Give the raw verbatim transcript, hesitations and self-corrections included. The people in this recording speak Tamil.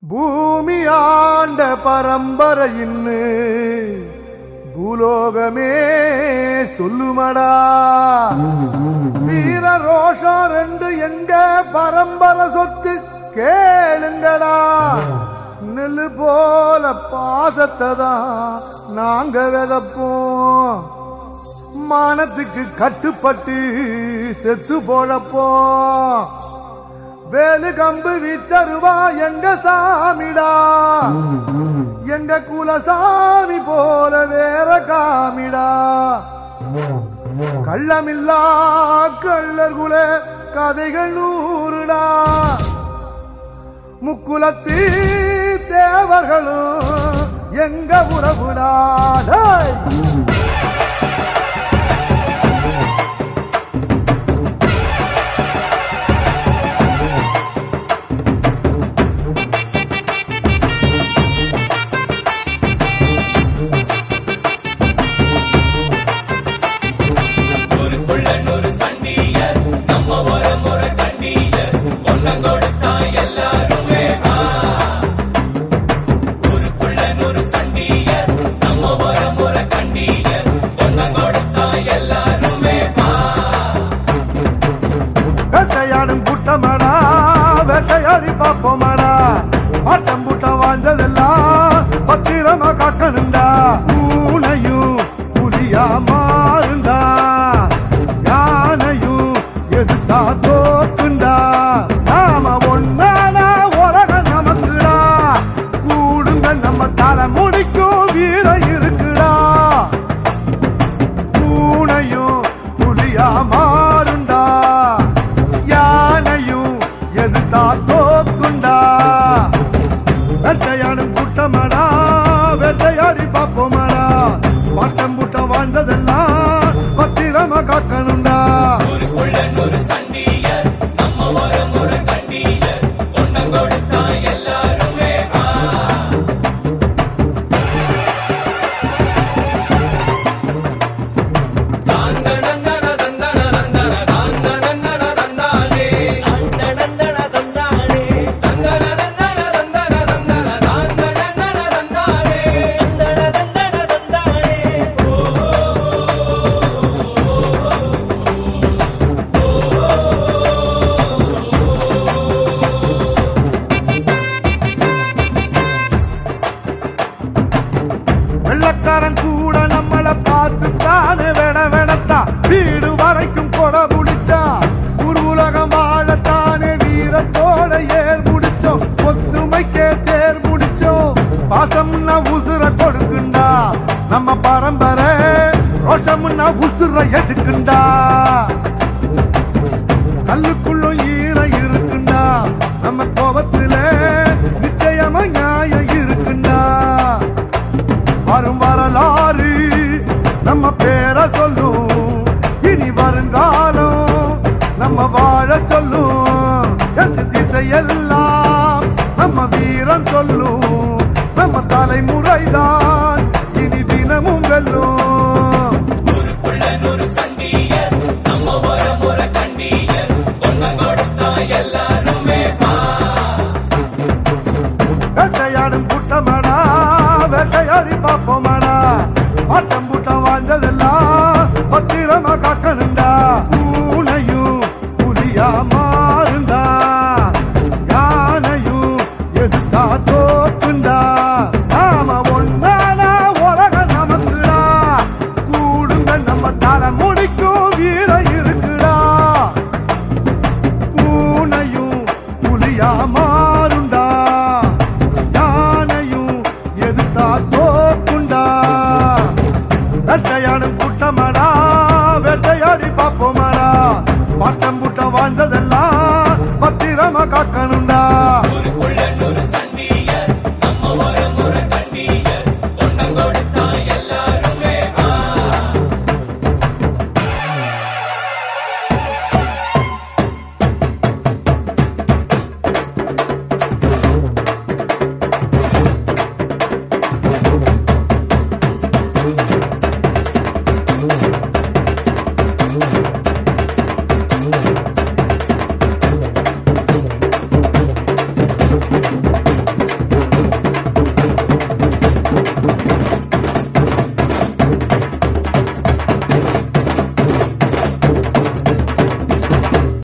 பூமி ஆண்ட பரம்பரையின்னு பூலோகமே சொல்லுமடா. வீர ரோஷம் ரெண்டு எங்க பரம்பரை சொத்து கேளுங்கடா. நெல்லு போல பாசத்தை தான் நாங்க விதப்போம். மானத்துக்கு கட்டுப்பட்டு செத்து போழப்போம். வேலு கம்பு வீச்சருவா எங்க சாமிடா. எங்க குலசாமி போல வேற காமிடா. கள்ளமில்லா கள்ளர் குல கதைகள் நூறுடா. முக்குலத்தி தேவர்களும் எங்க உறவுடா. வேட்டையாடும் கூட்டமாடா, வேட்டையாடி பாப்போமாடா. ஆட்டம் கூட்டம் வாழ்ந்ததெல்லாம் பத்திரமா காக்கணுண்டா. பூனையும் புலியா மாறுண்டா, யானையும் எதிர்த்தா தோத்துண்டா. நாம ஒன்னானா உலகம் நமக்குடா. கூடுங்க நம்ம தலை முடிக்கும் வீர இருக்குடா. பூனையும் புலியா மாறுண்டா, யானையும் எதிர்த்தா தோக்குண்டா. வேட்டையாடும் கூட்டமாடா, வேட்டையாடி பாப்போமாடா. பாட்டம் கூட்டம் வாழ்ந்ததெல்லாம் பத்திரமா காக்கணுண்டா. வெள்ளக்காரன் கூட நம்மள பார்த்து தானே வெட வெடத்தா. வீடு வரைக்கும் கொட முடிச்சா. ஒரு உலகம் வாழத்தானே வீரத்தோட ஏர் முடிச்சோம். ஒத்துமைக்கே தேர் முடிச்சோம். பாசம்னா உசுர கொடுக்குண்டா நம்ம பரம்பரை. ரோஷம்னா உசுர எடுக்குண்டா. கல்லுக்குள்ளும் ஈரம் இருக்குண்டா. நம்ம கோபத்துல நிச்சயமா நியாயம் இருக்குண்டா. வரும் வரலாறு நம்ம பேரை சொல்லும். இனி வருங்காலம் நம்ம வாழ சொல்லும். எந்த திசையெல்லாம் நம்ம வீரம் சொல்லும். நம்ம தலைமுறைதான் இனி தினமும் வெல்லும். வேட்டையாடும் கூட்டமா